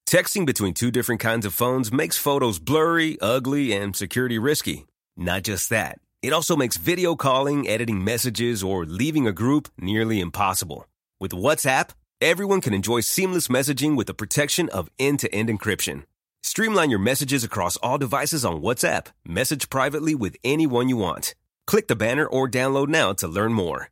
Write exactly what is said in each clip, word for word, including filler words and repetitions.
Texting between two different kinds of phones makes photos blurry, ugly, and security risky. Not just that, it also makes video calling, editing messages, or leaving a group nearly impossible. With WhatsApp, everyone can enjoy seamless messaging with the protection of end-to-end encryption. Streamline your messages across all devices on WhatsApp. Message privately with anyone you want. Click the banner or download now to learn more.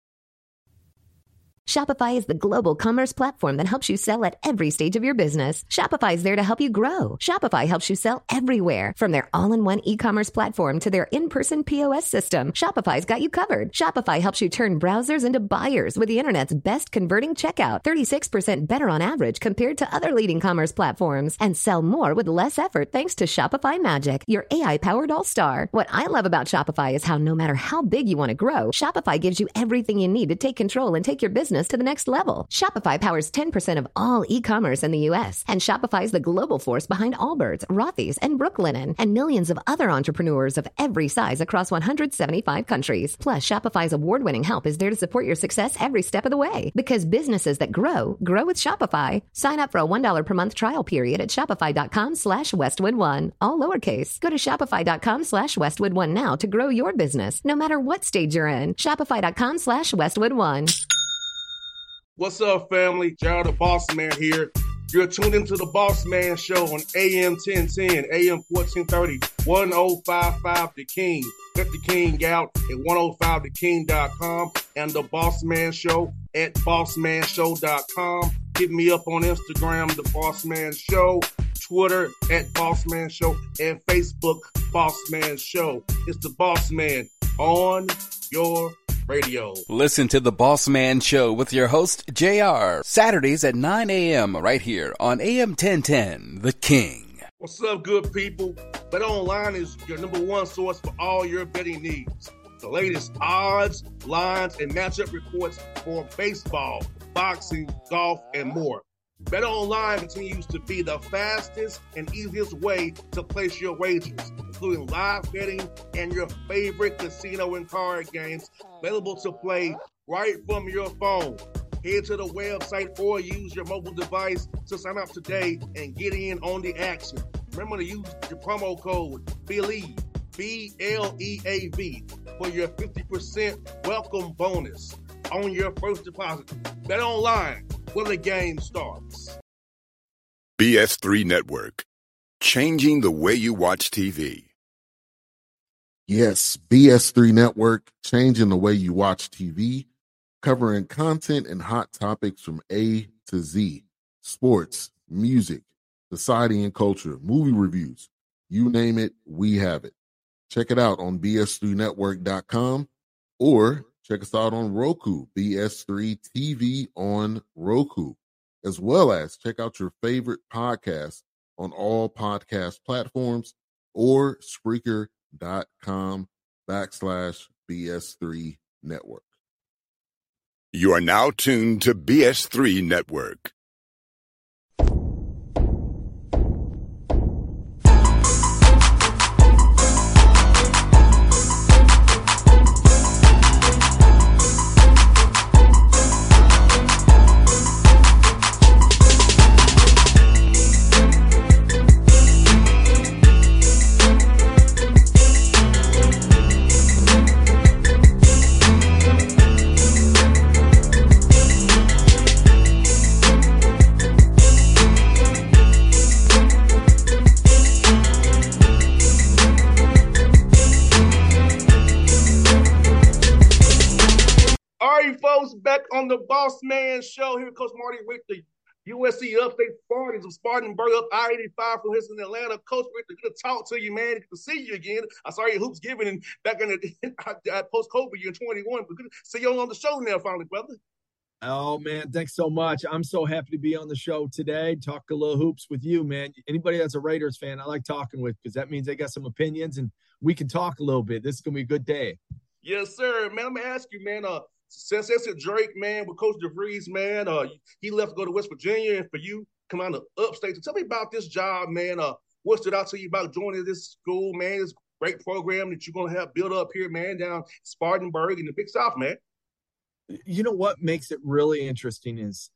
Shopify is the global commerce platform that helps you sell at every stage of your business. Shopify is there to help you grow. Shopify helps you sell everywhere, from their all-in-one e-commerce platform to their in-person P O S system. Shopify's got you covered. Shopify helps you turn browsers into buyers with the internet's best converting checkout, thirty-six percent better on average compared to other leading commerce platforms, and sell more with less effort thanks to Shopify Magic, your A I-powered all-star. What I love about Shopify is how no matter how big you want to grow, Shopify gives you everything you need to take control and take your business to the next level. Shopify powers ten percent of all e-commerce in the U S, and Shopify is the global force behind Allbirds, Rothy's, and Brooklinen, and millions of other entrepreneurs of every size across one hundred seventy-five countries. Plus, Shopify's award-winning help is there to support your success every step of the way. Because businesses that grow, grow with Shopify. Sign up for a one dollar per month trial period at shopify.com slash Westwood One. All lowercase. Go to shopify.com slash Westwood One now to grow your business, no matter what stage you're in. Shopify.com slash Westwood One. What's up, family? Gerald the Boss Man here. You're tuned into the Boss Man Show on A M ten ten, A M fourteen thirty, ten fifty-five The King. Let the King out at ten fifty the king dot com and the Boss Man Show at boss man show dot com. Hit me up on Instagram, The Boss Man Show, Twitter at Boss Man Show, and Facebook, Boss Man Show. It's the Boss Man on your radio. Listen to the Boss Man Show with your host, J R, Saturdays at nine a.m. right here on A M ten ten, The King. What's up, good people? BetOnline is your number one source for all your betting needs. The latest odds, lines, and matchup reports for baseball, boxing, golf, and more. BetOnline continues to be the fastest and easiest way to place your wagers, including live betting and your favorite casino and card games available to play right from your phone. Head to the website or use your mobile device to sign up today and get in on the action. Remember to use your promo code BELIEVE, B L E A V, for your fifty percent welcome bonus on your first deposit. BetOnline, where the game starts. B S three Network, changing the way you watch T V. Yes, B S three Network, changing the way you watch T V, covering content and hot topics from A to Z, sports, music, society and culture, movie reviews, you name it, we have it. Check it out on B S three network dot com or check us out on Roku, B S three T V on Roku, as well as check out your favorite podcast on all podcast platforms or Spreaker.com backslash BS3 Network. You are now tuned to B S three Network. Back on the Boss Man Show here, Coach Marty with the U S C Upstate Spartans of Spartanburg up I eighty-five from Houston, Atlanta. Coach, we're good to talk to you, man. Good to see you again. I saw your hoops giving and back in the post-COVID year twenty-one, but good to see you on the show now finally, brother. Oh, man, thanks so much. I'm so happy to be on the show today, talk a little hoops with you, man. Anybody that's a Raiders fan, I like talking with because that means they got some opinions and we can talk a little bit. This is going to be a good day. Yes, sir. Man, let me ask you, man, uh, since it's a Drake, man, with Coach DeVries, man, uh, he left to go to West Virginia, and for you, come out of upstate. So tell me about this job, man. Uh, what stood out to you about joining this school, man, this great program that you're going to have built up here, man, down Spartanburg in the Big South, man? You know what makes it really interesting is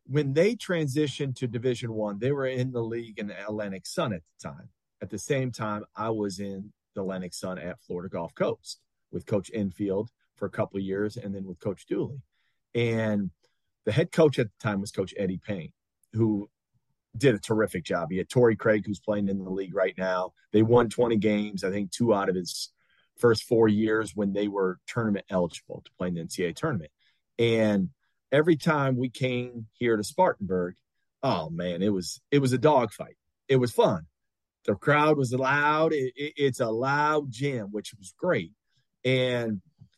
when they transitioned to Division One, they were in the league in the Atlantic Sun at the time. At the same time, I was in the Atlantic Sun at Florida Gulf Coast with Coach Enfield for a couple of years, and then with Coach Dooley. And the head coach at the time was Coach Eddie Payne, who did a terrific job. He had Torrey Craig, who's playing in the league right now. They won twenty games, I think two out of his first four years when they were tournament eligible to play in the N C double A tournament. And every time we came here to Spartanburg, oh man, it was it was a dogfight. It was fun. The crowd was loud. It, it, it's a loud gym, which was great. And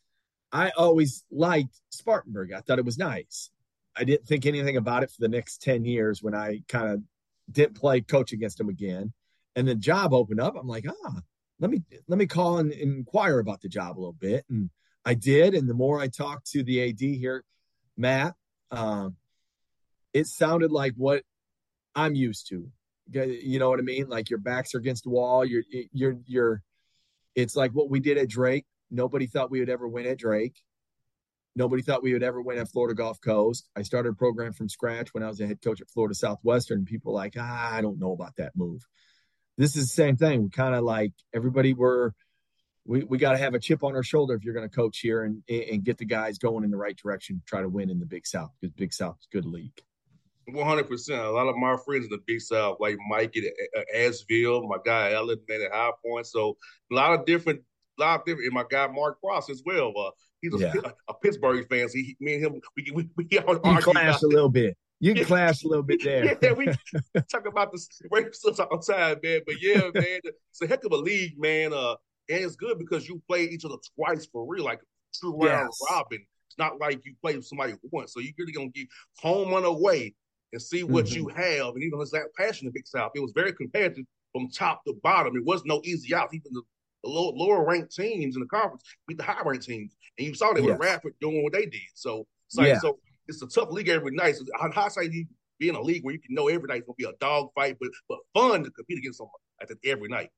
I always liked Spartanburg. I thought it was nice. I didn't think anything about it for the next ten years when I kind of didn't play coach against them again. And the job opened up. I'm like, ah, let me let me call and, and inquire about the job a little bit. And I did. And the more I talked to the A D here, Matt, um, it sounded like what I'm used to. You know what I mean? Like your backs are against the wall. You're, you're, you're, it's like what we did at Drake. Nobody thought we would ever win at Drake. Nobody thought we would ever win at Florida Gulf Coast. I started a program from scratch when I was a head coach at Florida Southwestern. And people were like, ah, I don't know about that move. This is the same thing. We kind of like everybody were, we, we got to have a chip on our shoulder if you're going to coach here and, and get the guys going in the right direction, try to win in the Big South, because Big South is a good league. one hundred percent. A lot of my friends in the Big South, like Mike at Asheville, my guy Ellen man at High Point. So a lot of different, a lot of different. And my guy Mark Cross as well. Uh, he's a, yeah. a, a Pittsburgh fan. So he, me and him, we we we, we all you clash a little bit. You can clash a little bit there. Yeah, we talk about the racism outside, man. But yeah, man, it's a heck of a league, man. Uh, and it's good because you play each other twice for real, like a true round yes. robin. It's not like you play with somebody once. So you're really gonna get home and away and see what mm-hmm. you have. And even as that passion in the Big South, it was very competitive from top to bottom. It was no easy out. Even the, the low, lower ranked teams in the conference beat the high ranked teams, and you saw that yes. with Radford doing what they did. So, so, yeah. so it's a tough league every night. So how say you be in a league where you can know every night is gonna be a dog fight, but but fun to compete against someone at the, every night.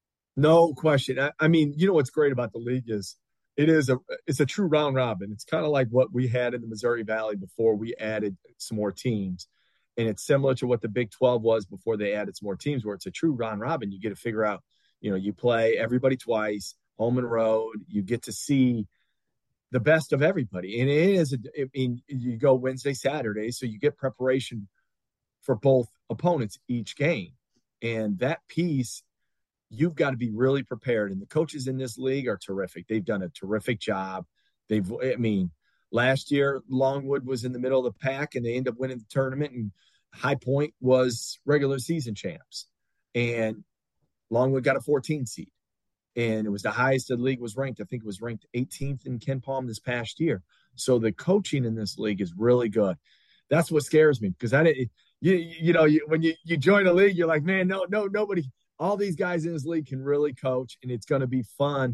No question. I, I mean, you know what's great about the league is it is a it's a true round robin. It's kind of like what we had in the Missouri Valley before we added some more teams. And it's similar to what the Big twelve was before they added some more teams, where it's a true round robin. You get to figure out, you know, you play everybody twice, home and road. You get to see the best of everybody. And it is, a, I mean, you go Wednesday, Saturday, so you get preparation for both opponents each game. And that piece, you've got to be really prepared. And the coaches in this league are terrific. They've done a terrific job. They've, I mean, last year, Longwood was in the middle of the pack, and they ended up winning the tournament, and High Point was regular season champs. And Longwood got a fourteen seed. And it was the highest the league was ranked. I think it was ranked eighteenth in Ken Palm this past year. So the coaching in this league is really good. That's what scares me, because I didn't, you, you know, you, when you, you join a league, you're like, man, no, no, nobody, all these guys in this league can really coach, and it's going to be fun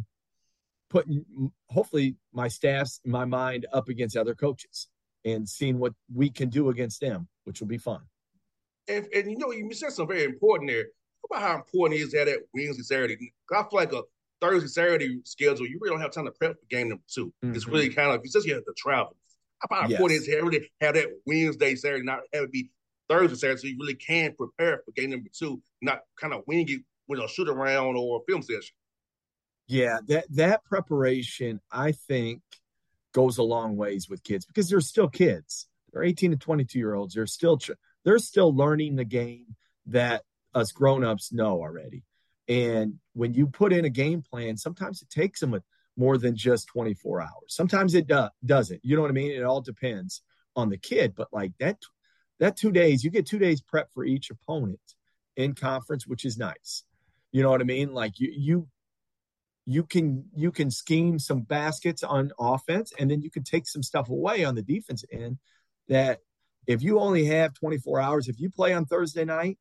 putting, hopefully, my staff's, my mind up against other coaches and seeing what we can do against them, which will be fun. And, and you know, you said something very important there. About how important it is that at Wednesday, Saturday. I feel like a Thursday, Saturday schedule, you really don't have time to prep for game number two. Mm-hmm. It's really kind of, especially you have to travel. How yes. important it is to really have that Wednesday, Saturday, not have it be Thursday, Saturday, so you really can prepare for game number two, not kind of wing it with a shoot around or a film session. Yeah, that that preparation, I think, goes a long ways with kids, because they're still kids. They're eighteen to twenty-two year olds. They're still they're still learning the game that us grown-ups know already. And when you put in a game plan, sometimes it takes them more than just twenty-four hours. Sometimes it do, doesn't. You know what I mean? It all depends on the kid. But like that, that two days, you get two days prep for each opponent in conference, which is nice. You know what I mean? Like you, you, you can, you can scheme some baskets on offense, and then you can take some stuff away on the defense end that if you only have twenty-four hours, if you play on Thursday night,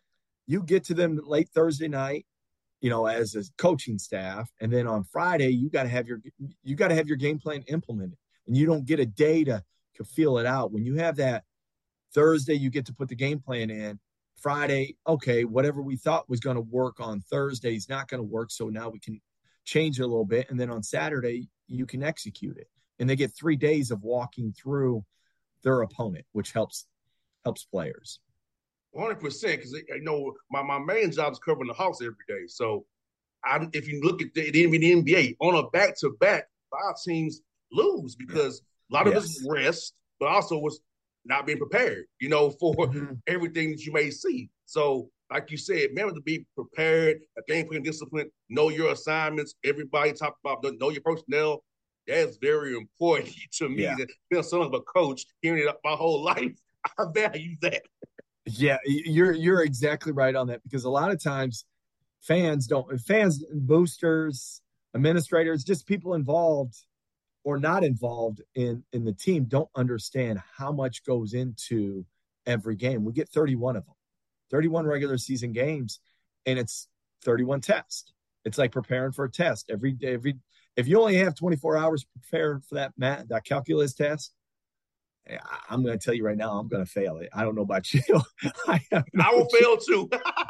you get to them late Thursday night, you know, as a coaching staff. And then on Friday, you got to have your, you got to have your game plan implemented, and you don't get a day to, to feel it out. When you have that Thursday, you get to put the game plan in. Friday, okay, whatever we thought was going to work on Thursday is not going to work. So now we can change it a little bit. And then on Saturday, you can execute it. And they get three days of walking through their opponent, which helps helps players. one hundred percent, because you know my, my main job is covering the Hawks every day. So I, if you look at the, the N B A on a back to back, five teams lose because a lot of Yes. it is rest, but also was not being prepared, you know, for Mhm. everything that you may see. So, like you said, remember to be prepared, a game plan discipline, know your assignments. Everybody talk about know your personnel. That's very important to me. Yeah. That being son of a coach, hearing it my whole life, I value that. Yeah, you're you're exactly right on that, because a lot of times fans don't fans boosters, administrators, just people involved or not involved in in the team don't understand how much goes into every game. We get thirty-one of them. thirty-one regular season games, and it's thirty-one tests. It's like preparing for a test every day. Every if you only have twenty-four hours to prepare for that math, that calculus test, I'm going to tell you right now, I'm going to fail it. I don't know about you. I, have no I will fail too.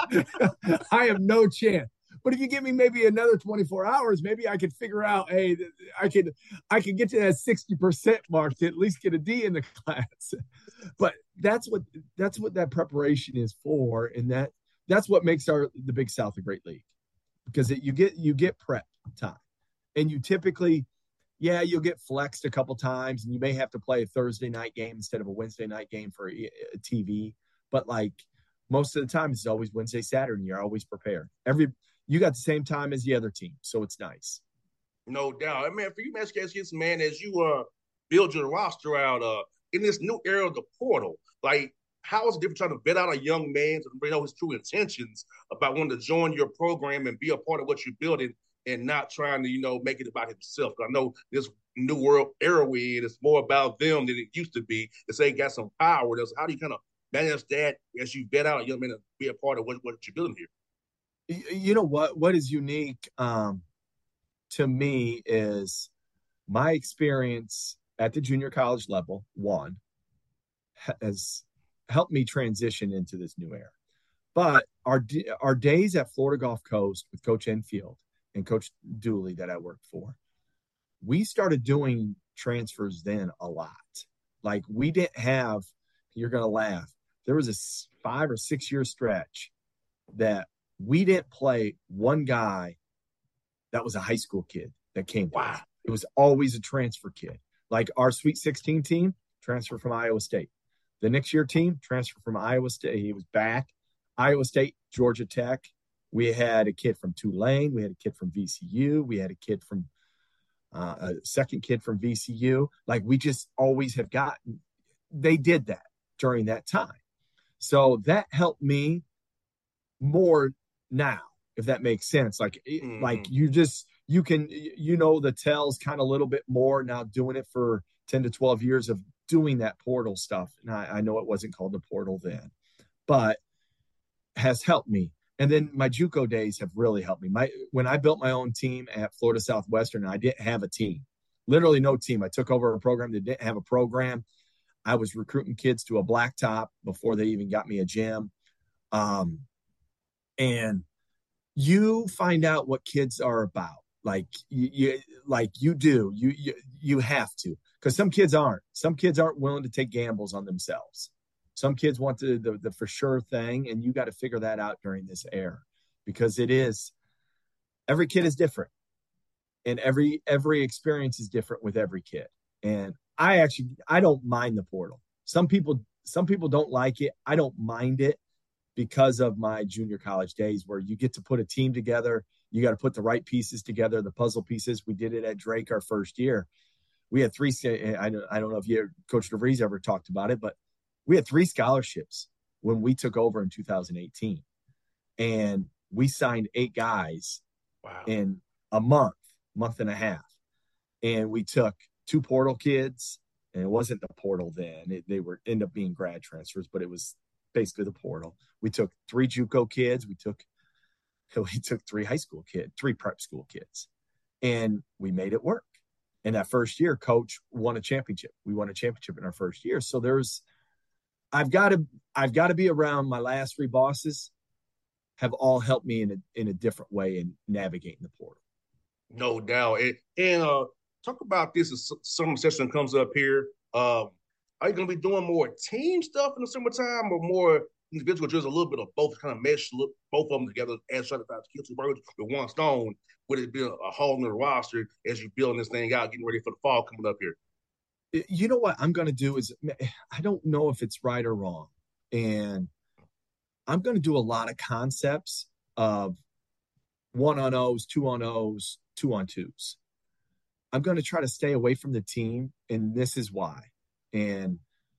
I have no chance. But if you give me maybe another twenty-four hours, maybe I could figure out, hey, I could I could get to that sixty percent mark to at least get a D in the class. But that's what that's what that preparation is for, and that that's what makes our the Big South a great league, because it, you get you get prep time, and you typically, yeah, you'll get flexed a couple times, and you may have to play a Thursday night game instead of a Wednesday night game for a, a T V. But like most of the time, it's always Wednesday, Saturday, and you're always prepared. Every you got the same time as the other team, so it's nice. No doubt. I mean, for you, Massachusetts, man, as you uh build your roster out uh in this new era of the portal, like how is it different trying to vet out a young man to know his true intentions about wanting to join your program and be a part of what you're building, and not trying to, you know, make it about himself? I know this new world era we in, it's more about them than it used to be. To say got some power. There's, how do you kind of manage that as you vet out a young man to be a part of what, what you're building here? You know what? What is unique um, to me is my experience at the junior college level, one, has helped me transition into this new era. But our our days at Florida Gulf Coast with Coach Enfield and Coach Dooley that I worked for, we started doing transfers then a lot. Like we didn't have, you're going to laugh, there was a five or six year stretch that we didn't play one guy that was a high school kid that came to Wow. us. It was always a transfer kid. Like our Sweet sixteen team, transfer from Iowa State. The next year team, transfer from Iowa State. He was back. Iowa State, Georgia Tech. We had a kid from Tulane. We had a kid from V C U. We had a kid from uh, a second kid from V C U. Like we just always have gotten. They did that during that time. So that helped me more now, if that makes sense. Like, mm-hmm. like you just, you can, you know, the tells kind of a little bit more now doing it for ten to twelve years of doing that portal stuff. And I, I know it wasn't called the portal then, but has helped me. And then my JUCO days have really helped me. My, when I built my own team at Florida Southwestern, I didn't have a team, literally no team. I took over a program that didn't have a program. I was recruiting kids to a blacktop before they even got me a gym. Um, and you find out what kids are about. Like you, you like you do, you, you, you have to, because some kids aren't, some kids aren't willing to take gambles on themselves. Some kids want the, the, the for sure thing. And you got to figure that out during this era, because it is, every kid is different, and every, every experience is different with every kid. And I actually, I don't mind the portal. Some people, some people don't like it. I don't mind it, because of my junior college days, where you get to put a team together. You got to put the right pieces together, the puzzle pieces. We did it at Drake our first year. We had three, I don't, I don't know if you, Coach DeVries ever talked about it, but we had three scholarships when we took over in two thousand eighteen. And we signed eight guys wow. in a month, month and a half. And we took two portal kids, and it wasn't the portal then. It, they were end up being grad transfers, but it was basically the portal. We took three JUCO kids. We took, we took three high school kids, three prep school kids, and we made it work. And that first year, Coach won a championship. We won a championship in our first year. So there's, I've got to, I've got to be around. My last three bosses have all helped me in a, in a different way in navigating the portal. No doubt. And, and uh, talk about this as some session comes up here. Um, Are you going to be doing more team stuff in the summertime or more individual drills? A little bit of both, kind of mesh look, both of them together as trying to kill two birds with one stone. Would it be a, a whole new roster as you building this thing out, getting ready for the fall coming up here? You know what I'm going to do is, I don't know if it's right or wrong. And I'm going to do a lot of concepts of one on O's, two on O's, two on twos. I'm going to try to stay away from the team, and this is why. And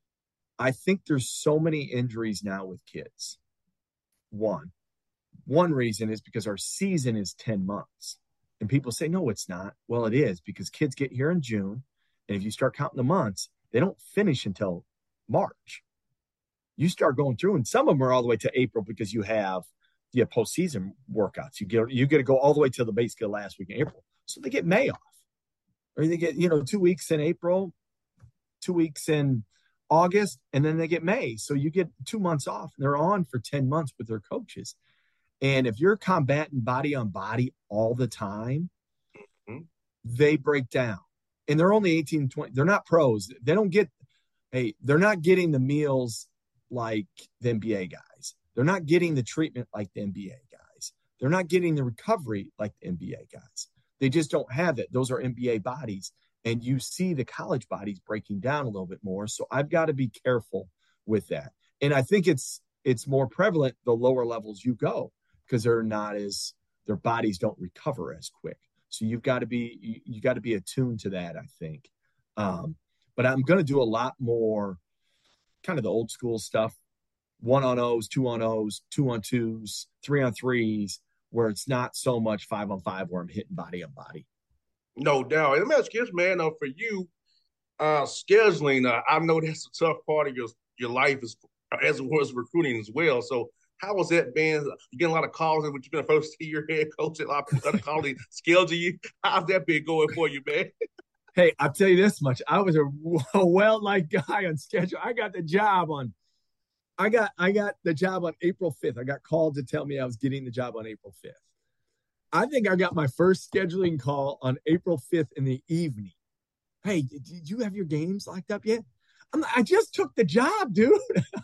I think there's so many injuries now with kids. One, one reason is because our season is ten months. And people say, no, it's not. Well, it is, because kids get here in June. And if you start counting the months, they don't finish until March. You start going through, and some of them are all the way to April because you have you have postseason workouts. You get you get to go all the way to the basically the last week in April. So they get May off. Or they get, you know, two weeks in April, two weeks in August, and then they get May. So you get two months off. And they're on for ten months with their coaches. And if you're combating body on body all the time, mm-hmm. they break down. And they're only eighteen, twenty. They're not pros. They don't get, hey, they're not getting the meals like the N B A guys. They're not getting the treatment like the N B A guys. They're not getting the recovery like the N B A guys. They just don't have it. Those are N B A bodies. And you see the college bodies breaking down a little bit more. So I've got to be careful with that. And I think it's it's more prevalent the lower levels you go, because they're not as, their bodies don't recover as quick. So you've got to be, you, you got to be attuned to that, I think. Um, but I'm going to do a lot more kind of the old school stuff, one on O's, two on O's, two on twos, three on threes, where it's not so much five on five where I'm hitting body on body. No doubt. And let me ask you this, man, uh, for you, uh, scheduling, uh, I know that's a tough part of your, your life as, as it was recruiting as well. So how was that been? You getting a lot of calls when you've been a first-year head coach, a lot of people calling schedule you. How's that been going for you, man? Hey, I'll tell you this much. I was a, a well-liked guy on schedule. I got the job on I got I got the job on April fifth. I got called to tell me I was getting the job on April fifth. I think I got my first scheduling call on April fifth in the evening. Hey, did you have your games locked up yet? I'm like, I just took the job, dude.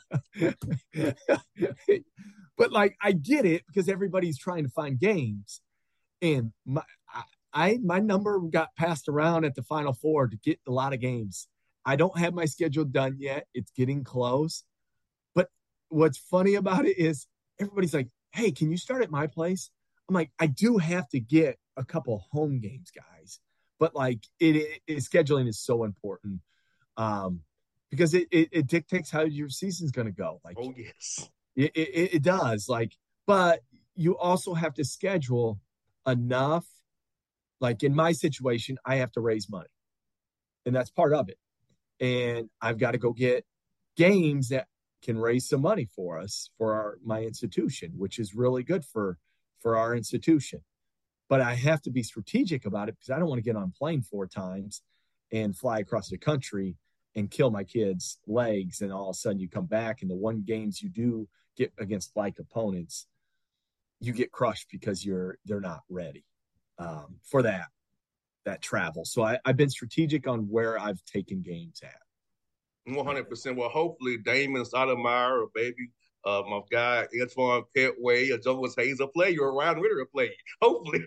But like, I get it because everybody's trying to find games. And my I my number got passed around at the Final Four to get a lot of games. I don't have my schedule done yet. It's getting close. But what's funny about it is everybody's like, hey, can you start at my place? I'm like, I do have to get a couple home games, guys. But like, it, it, it scheduling is so important um, because it, it, it dictates how your season's going to go. Like, oh yes, it, it, it does. Like, but you also have to schedule enough. Like in my situation, I have to raise money, and that's part of it. And I've got to go get games that can raise some money for us for our my institution, which is really good for for our institution. But I have to be strategic about it because I don't want to get on a plane four times and fly across the country and kill my kids' legs. And all of a sudden you come back and the one games you do get against like opponents, you get crushed because you're they're not ready um, for that that travel. So I, I've been strategic on where I've taken games at. one hundred percent. Well, hopefully Damon Stoudemire or baby Uh, my guy, Antoine Petway, or Jonas Hayes will play you, or Ryan Ritter will play you. Hopefully.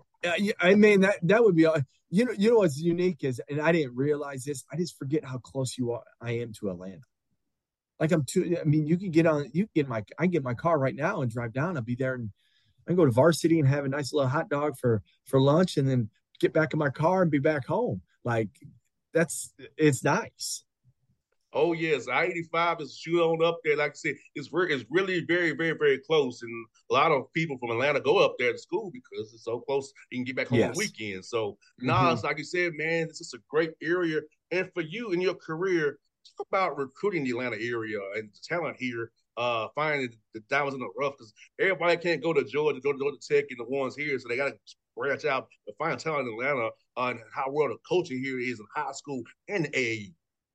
I mean, that that would be, you know, you know what's unique is, and I didn't realize this, I just forget how close you are, I am to Atlanta. Like I'm too, I mean, you can get on, you can get my, I can get my car right now and drive down. I'll be there and I can go to Varsity and have a nice little hot dog for, for lunch and then get back in my car and be back home. Like that's, it's nice. Oh, yes. I eighty-five is shoot on up there. Like I said, it's, re- it's really very, very, very close. And a lot of people from Atlanta go up there to school because it's so close. You can get back home yes. on the weekend. So, mm-hmm. nah, it's like you said, man, this is a great area. And for you in your career, talk about recruiting the Atlanta area and the talent here, uh, finding the diamonds in the rough because everybody can't go to Georgia, go to Georgia Tech and the ones here. So they got to branch out to find talent in Atlanta on how well the coaching here is in high school and the A A U.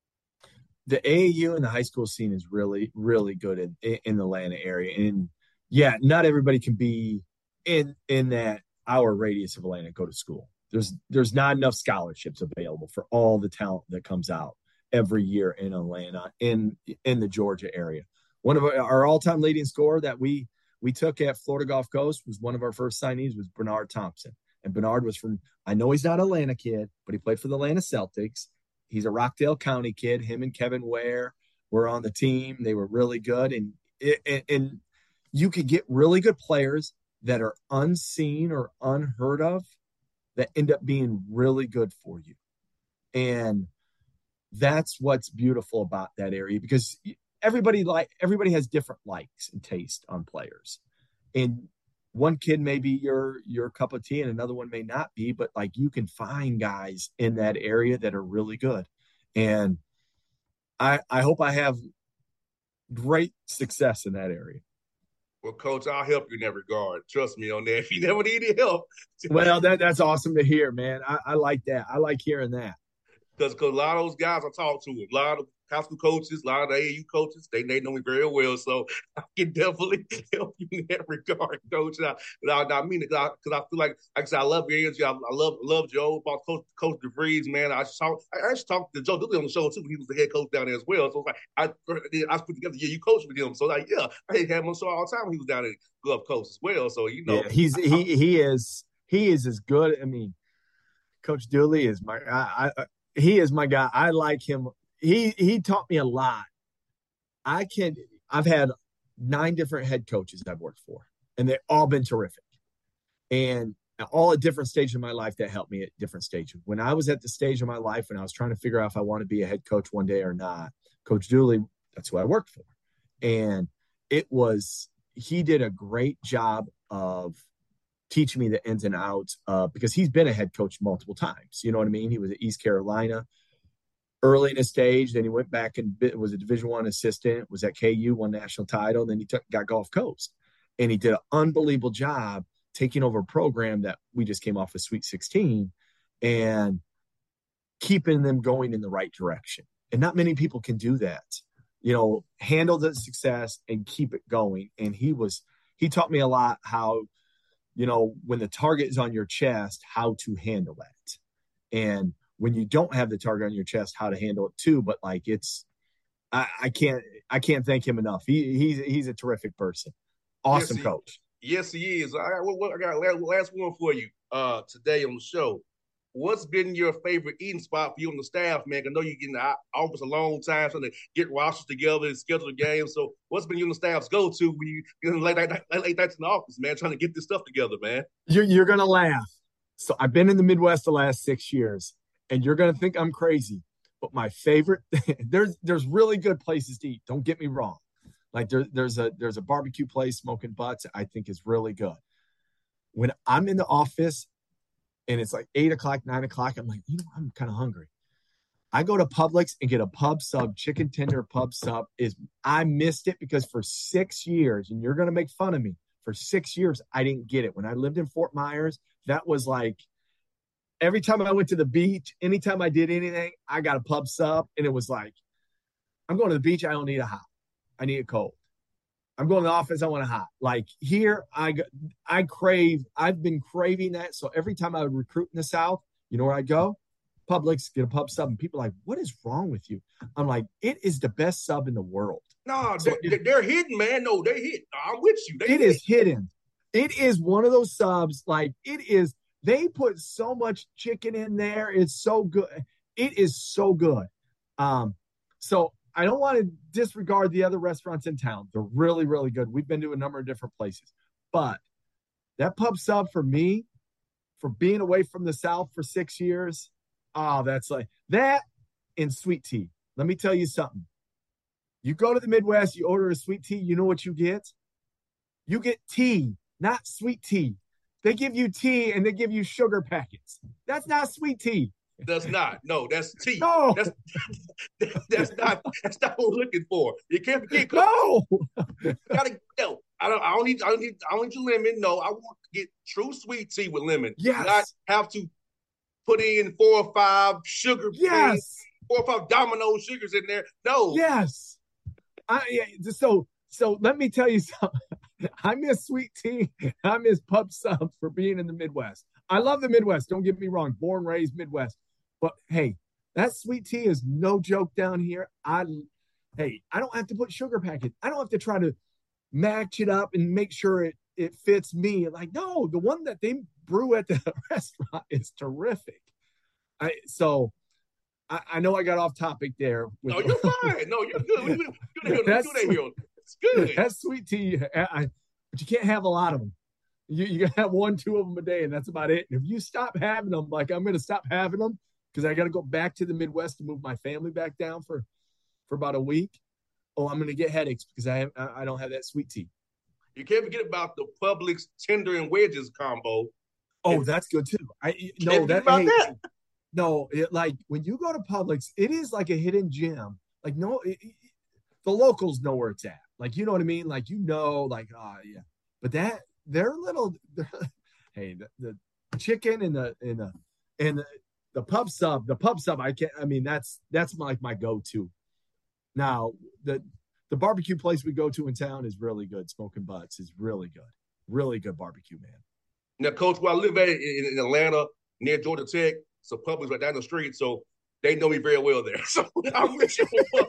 The A A U and the high school scene is really, really good in, in the Atlanta area. And yeah, not everybody can be in in that hour radius of Atlanta, go to school. There's there's not enough scholarships available for all the talent that comes out. every year in Atlanta, in in the Georgia area. One of our, our all-time leading scorer that we we took at Florida Gulf Coast was one of our first signees was Bernard Thompson. And Bernard was from, I know he's not an Atlanta kid, but he played for the Atlanta Celtics. He's a Rockdale County kid. Him and Kevin Ware were on the team. They were really good. And, and, and you could get really good players that are unseen or unheard of that end up being really good for you. And that's what's beautiful about that area, because everybody like everybody has different likes and taste on players. And one kid may be your your cup of tea and another one may not be, but like you can find guys in that area that are really good. And I I hope I have great success in that area. Well, Coach, I'll help you in that regard. Trust me on that. If you never need any help. Well, that that's awesome to hear, man. I, I like that. I like hearing that. Because a lot of those guys I talk to, a lot of high school coaches, a lot of the A A U coaches, they, they know me very well. So I can definitely help you in that regard, Coach. And I, and I, I mean it because I, I feel like, like I said, I love your energy. I, I love love Joe, about Coach, Coach DeVries, man. I, talk, I actually talked to Joe Dooley on the show, too, when he was the head coach down there as well. So it's like, I, I put together, yeah, you coached with him. So like, yeah, I had him on the show all the time when he was down at Gulf Coast as well. So, you know. Yeah, he's, he, he is, he is as good. I mean, Coach Dooley is my, I, I he is my guy. I like him. He he taught me a lot. I can I've had nine different head coaches I've worked for, and they've all been terrific. And all at different stages of my life that helped me at different stages. When I was at the stage of my life when I was trying to figure out if I want to be a head coach one day or not, Coach Dooley, that's who I worked for. And it was he did a great job of teaching me the ins and outs uh, because he's been a head coach multiple times. You know what I mean? He was at East Carolina early in his stage. Then he went back and was a Division One assistant, was at K U, won national title. Then he took, got Gulf Coast. And he did an unbelievable job taking over a program that we just came off of Sweet sixteen and keeping them going in the right direction. And not many people can do that. You know, handle the success and keep it going. And he was, he taught me a lot how, you know, when the target is on your chest, how to handle that. And when you don't have the target on your chest, how to handle it too. But like, it's, I, I can't, I can't thank him enough. He, he's, he's a terrific person. Awesome yes, he, coach. Yes, he is. I got, what, I got last, last one for you uh, today on the show. What's been your favorite eating spot for you and the staff, man? I know you're getting the office a long time trying to get rosters together and schedule games. So what's been you and the staff's go-to when you get late, late, late, late nights in the office, man, trying to get this stuff together, man? You're, you're going to laugh. So I've been in the Midwest the last six years, and you're going to think I'm crazy. But my favorite, there's there's really good places to eat. Don't get me wrong. Like there, there's a there's a barbecue place, Smoking Butts, I think is really good. When I'm in the office, and it's like eight o'clock, nine o'clock, I'm like, you know, I'm kind of hungry. I go to Publix and get a pub sub, chicken tender pub sub. Is I missed it because for six years, and you're going to make fun of me, for six years, I didn't get it. When I lived in Fort Myers, that was like every time I went to the beach, anytime I did anything, I got a pub sub. And it was like, I'm going to the beach, I don't need a hot. I need it cold. I'm going to the office, I want a hot. Like here, I I crave, I've been craving that. So every time I would recruit in the South, you know where I go? Publix, get a pub sub. And people are like, what is wrong with you? I'm like, it is the best sub in the world. No, so they're, it, they're hidden, man. No, they're hidden. I'm with you. They it hidden. is hidden. It is one of those subs, like it is, they put so much chicken in there. It's so good. It is so good. Um, so I don't want to disregard the other restaurants in town. They're really, really good. We've been to a number of different places. But that pub sub for me, for being away from the South for six years, oh, that's like that and sweet tea. Let me tell you something. You go to the Midwest, you order a sweet tea, you know what you get? You get tea, not sweet tea. They give you tea and they give you sugar packets. That's not sweet tea. That's not. No, that's tea. No. That's, that's not that's not what we're looking for. You can't forget. No. You gotta no. I don't I don't need I don't need I don't need your lemon. No, I want to get true sweet tea with lemon. Yes. Not have to put in four or five sugar yes. Pains, four or five domino sugars in there. No. Yes. I yeah, so so let me tell you something. I miss sweet tea. I miss pub subs for being in the Midwest. I love the Midwest. Don't get me wrong. Born, raised Midwest. But hey, That sweet tea is no joke down here. I, hey, I don't have to put sugar packets. I don't have to try to match it up and make sure it, it fits me. Like, no, the one that they brew at the restaurant is terrific. I so I, I know I got off topic there. With, no, you're fine. No, you're good. We're good here. That's, it's good. That's sweet tea. I, I, but you can't have a lot of them. You you gotta have one, two of them a day, and that's about it. And if you stop having them, like I'm gonna stop having them because I got to go back to the Midwest to move my family back down for, for about a week. Oh, I'm gonna get headaches because I have, I don't have that sweet tea. You can't forget about the Publix tender and wedges combo. Oh, and that's good too. I no that, about hey, that. No, it, like when you go to Publix, it is like a hidden gem. Like no, it, it, the locals know where it's at. Like you know what I mean. Like you know, like ah oh, yeah. But that they're little. They're, hey, the, the chicken and the and the and the, the pub sub, the pub sub. I can't. I mean, that's that's my, like my go-to. Now the the barbecue place we go to in town is really good. Smoking Butts is really good. Really good barbecue, man. Now, Coach, where I live at in, in Atlanta near Georgia Tech, so Publix right down the street, so they know me very well there. So I'm with you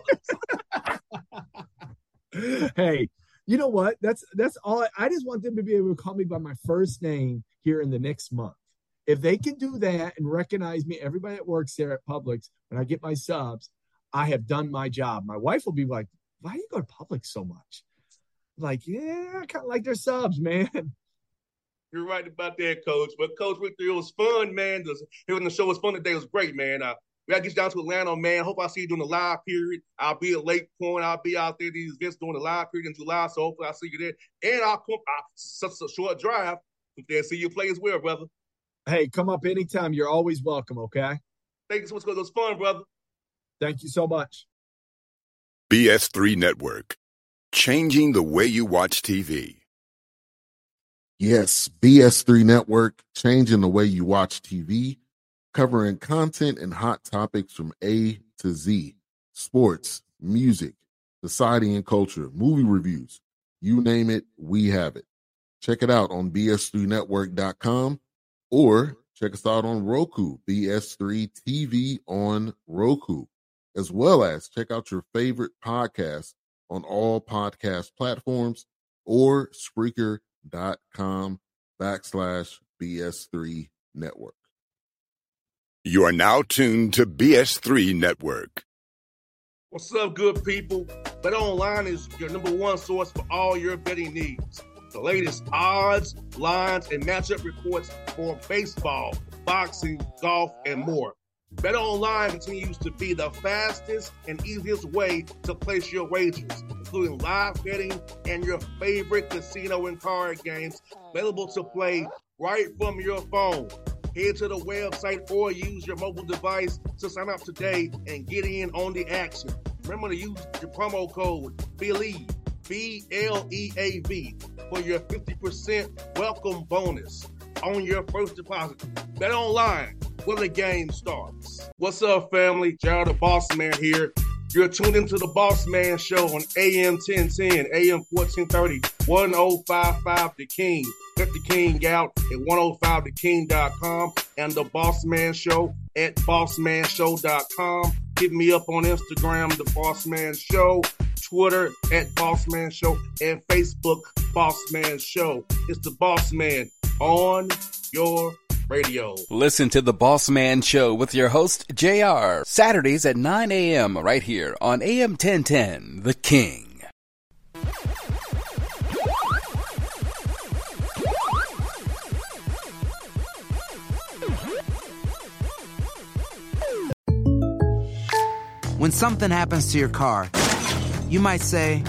for Publix. Hey, you know what? That's that's all. I, I just want them to be able to call me by my first name here in the next month. If they can do that and recognize me, everybody that works there at Publix, when I get my subs, I have done my job. My wife will be like, why do you go to Publix so much? Like, yeah, I kind of like their subs, man. You're right about that, Coach. But, Coach Victor, it was fun, man. Just hearing the show was fun today. It was great, man. Uh, we got to get down to Atlanta, man. Hope I see you during the live period. I'll be at Lake Point. I'll be out there these events during the live period in July, so hopefully I'll see you there. And I'll come uh, such a short drive there see you play as well, brother. Hey, come up anytime. You're always welcome, okay? Thank you so much, because it was fun, brother. Thank you so much. B S three Network, changing the way you watch T V. Yes, B S three Network, changing the way you watch T V, covering content and hot topics from A to Z, sports, music, society and culture, movie reviews, you name it, we have it. Check it out on B S three network dot com or check us out on Roku, B S three T V on Roku, as well as check out your favorite podcast on all podcast platforms or Spreaker.com backslash BS3 Network. You are now tuned to B S three Network. What's up, good people? Bet Online is your number one source for all your betting needs. The latest odds, lines, and matchup reports for baseball, boxing, golf, and more. BetOnline continues to be the fastest and easiest way to place your wagers, including live betting and your favorite casino and card games available to play right from your phone. Head to the website or use your mobile device to sign up today and get in on the action. Remember to use your promo code BELIEVE, B L E A V, for your fifty percent welcome bonus on your first deposit. BetOnline, where the game starts. What's up, family? Gerald the Boss Man here. You're tuned into the Boss Man Show on A M ten ten, A M fourteen thirty, ten fifty-five The King. Check The King out at ten fifty the king dot com and the Boss Man Show at boss man show dot com. Hit me up on Instagram, The Boss Man Show, Twitter at Boss Man Show, and Facebook, Boss Man Show. It's the Boss Man on your radio. Listen to The Boss Man Show with your host, J R, Saturdays at nine a.m. right here on A M ten ten, The King. When something happens to your car, you might say,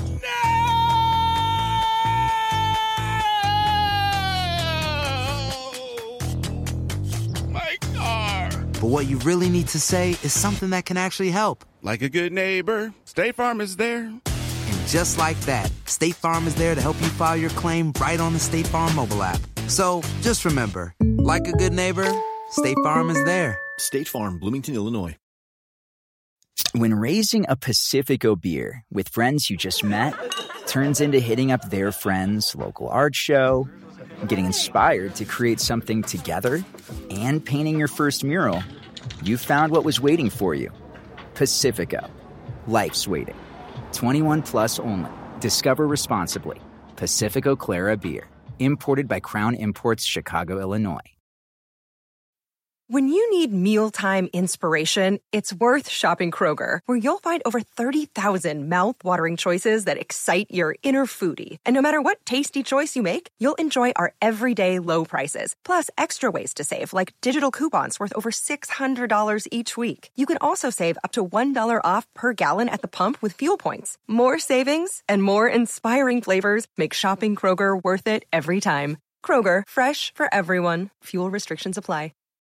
but what you really need to say is something that can actually help. Like a good neighbor, State Farm is there. And just like that, State Farm is there to help you file your claim right on the State Farm mobile app. So just remember, like a good neighbor, State Farm is there. State Farm, Bloomington, Illinois. When raising a Pacifico beer with friends you just met turns into hitting up their friend's local art show, getting inspired to create something together, and painting your first mural, You found what was waiting for you. Pacifico. Life's waiting. twenty-one plus only. Discover responsibly. Pacifico Clara Beer. Imported by Crown Imports, Chicago, Illinois. When you need mealtime inspiration, it's worth shopping Kroger, where you'll find over thirty thousand mouth-watering choices that excite your inner foodie. And no matter what tasty choice you make, you'll enjoy our everyday low prices, plus extra ways to save, like digital coupons worth over six hundred dollars each week. You can also save up to one dollar off per gallon at the pump with fuel points. More savings and more inspiring flavors make shopping Kroger worth it every time. Kroger, fresh for everyone. Fuel restrictions apply.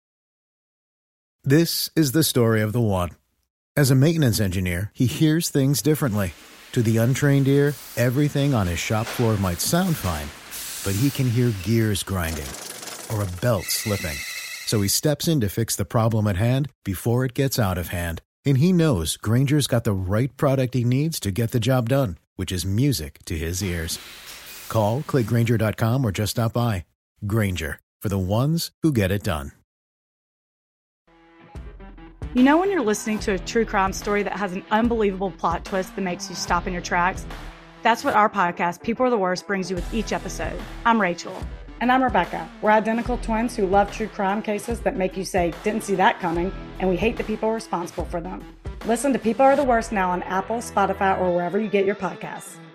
This is the story of the one. As a maintenance engineer, he hears things differently. To the untrained ear, everything on his shop floor might sound fine, but he can hear gears grinding or a belt slipping. So he steps in to fix the problem at hand before it gets out of hand. And he knows Grainger's got the right product he needs to get the job done, which is music to his ears. Call, click Grainger dot com, or just stop by. Grainger, for the ones who get it done. You know when you're listening to a true crime story that has an unbelievable plot twist that makes you stop in your tracks? That's what our podcast, People Are the Worst, brings you with each episode. I'm Rachel. And I'm Rebecca. We're identical twins who love true crime cases that make you say, didn't see that coming, and we hate the people responsible for them. Listen to People Are the Worst now on Apple, Spotify, or wherever you get your podcasts.